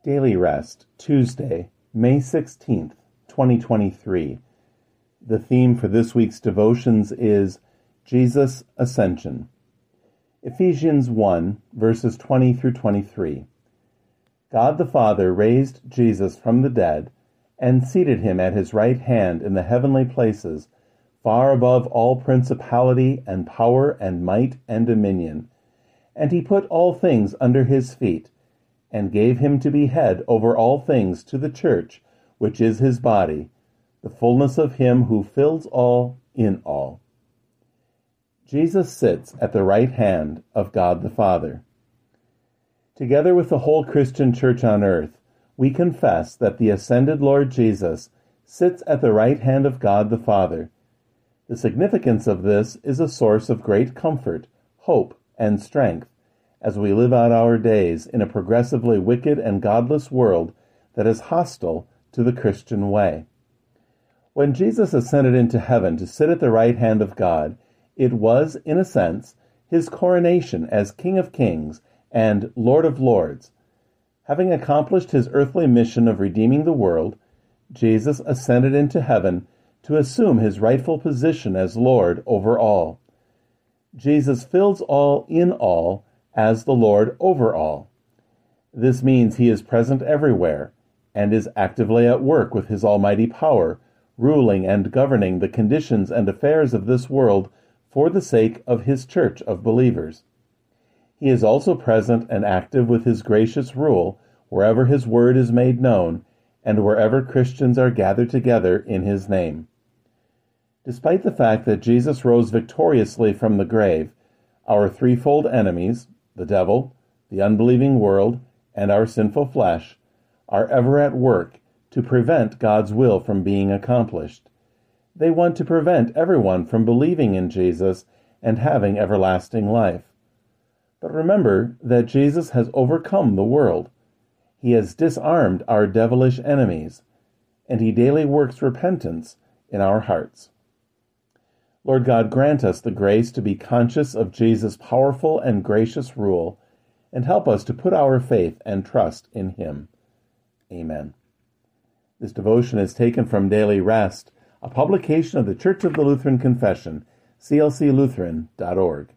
Daily Rest, Tuesday, May 16th, 2023. The theme for this week's devotions is Jesus' Ascension. Ephesians 1, verses 20 through 23. God the Father raised Jesus from the dead and seated him at his right hand in the heavenly places, far above all principality and power and might and dominion. And he put all things under his feet, and gave him to be head over all things to the church, which is his body, the fullness of him who fills all in all. Jesus sits at the right hand of God the Father. Together with the whole Christian church on earth, we confess that the ascended Lord Jesus sits at the right hand of God the Father. The significance of this is a source of great comfort, hope, and strength, as we live out our days in a progressively wicked and godless world that is hostile to the Christian way. When Jesus ascended into heaven to sit at the right hand of God, it was, in a sense, his coronation as King of Kings and Lord of Lords. Having accomplished his earthly mission of redeeming the world, Jesus ascended into heaven to assume his rightful position as Lord over all. Jesus fills all in all as the Lord over all. This means he is present everywhere and is actively at work with his almighty power, ruling and governing the conditions and affairs of this world for the sake of his church of believers. He is also present and active with his gracious rule wherever his word is made known and wherever Christians are gathered together in his name. Despite the fact that Jesus rose victoriously from the grave, our threefold enemies, the devil, the unbelieving world, and our sinful flesh, are ever at work to prevent God's will from being accomplished. They want to prevent everyone from believing in Jesus and having everlasting life. But remember that Jesus has overcome the world. He has disarmed our devilish enemies, and he daily works repentance in our hearts. Lord God, grant us the grace to be conscious of Jesus' powerful and gracious rule, and help us to put our faith and trust in him. Amen. This devotion is taken from Daily Rest, a publication of the Church of the Lutheran Confession, clclutheran.org.